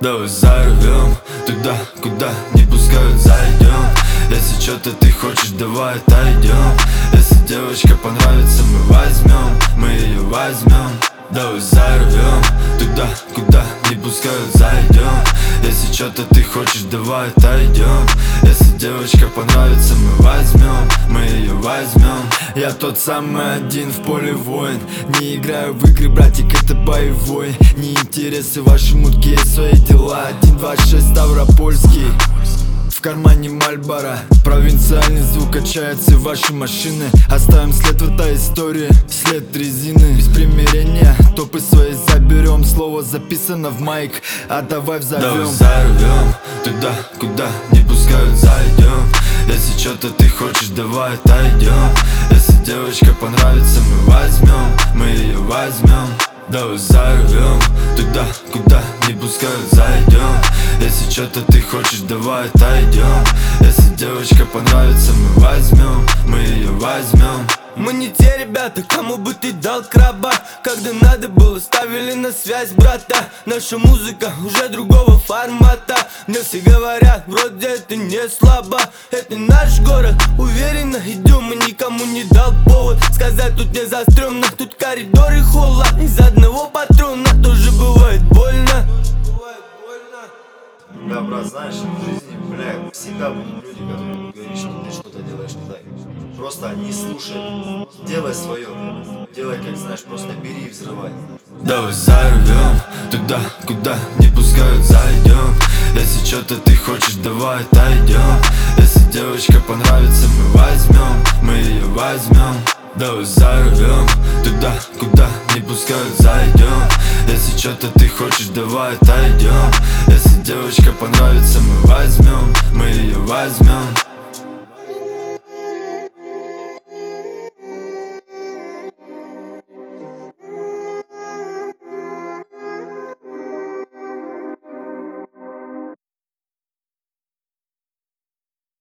Давай взорвем туда, куда не пускают, зайдем. Если что-то ты хочешь, давай отойдем. Если девочка понравится, мы ее возьмем. Давай взорвем туда, куда не пускают, зайдем. Если что-то ты хочешь, давай отойдем. Если девочка понравится, мы ее возьмем. Я тот самый один в поле воин. Не играю в игры, братик, это боевой. Не интересы ваши мутки, есть свои дела. 126 Ставропольский, в кармане Мальборо. Провинциальный звук качается в ваши машины. Оставим след в этой истории, след резины. Без примирения топы свои заберем. Слово записано в майк, а давай взорвем. Давай взорвем туда, куда не пускают, зайдем. Если что-то ты хочешь, давай отойдем. Если девочка понравится, мы ее возьмем. Давай взорвем туда, куда не пускают, зайдем. Если что-то ты хочешь, давай отойдем. Если девочка понравится, мы ее возьмем. Мы не те ребята, кому бы ты дал краба. Когда надо было, ставили на связь, брата. Наша музыка уже другого формата. Мне все говорят, вроде это не слабо. Это наш город, уверенно идем. И никому не дал повод сказать, тут не застрёмно. Тут коридоры холла, из одного патрона тоже бывает больно. Да, брат, знаешь, в жизни, бля, всегда будут люди, которые будут говорить, что ты что-то делаешь не так. Просто не слушай, делай свое, делай, как знаешь, просто бери и взрывай. Давай взорвем туда, куда не пускают, зайдем. Если что-то ты хочешь, давай отойдем. Если девочка понравится, мы ее возьмем. Давай взорвем туда, куда не пускают, зайдем. Если что-то ты хочешь, давай отойдем. Если девочка понравится, мы ее возьмем.